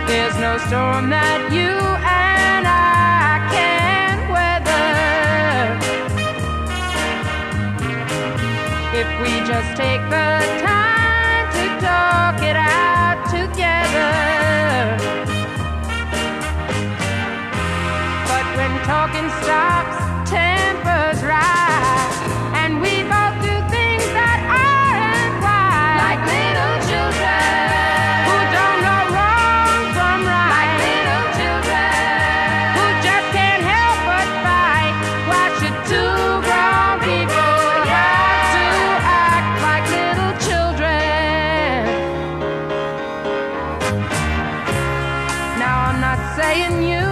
There's no storm that you and I can't weather if we just take the time to talk it out together. But when talking stops, tempers rise, and we both do things that aren't right, like little children who don't know wrong from right, like little children who just can't help but fight. Why should two grown people have to act like little children? Now I'm not saying you